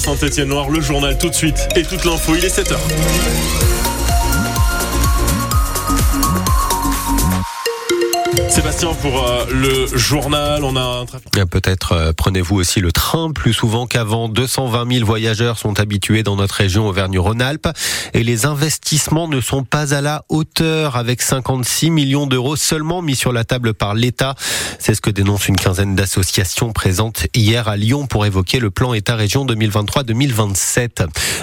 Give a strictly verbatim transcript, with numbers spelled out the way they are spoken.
Saint-Étienne-Loire. Le journal tout de suite et toute l'info, il est sept heures. Sébastien, pour euh, le journal, on a un trafic. Peut-être euh, prenez-vous aussi le train plus souvent qu'avant. deux cent vingt mille voyageurs sont habitués dans notre région Auvergne-Rhône-Alpes et les investissements ne sont pas à la hauteur avec cinquante-six millions d'euros seulement mis sur la table par l'État. C'est ce que dénonce une quinzaine d'associations présentes hier à Lyon pour évoquer le plan État-région deux mille vingt-trois deux mille vingt-sept.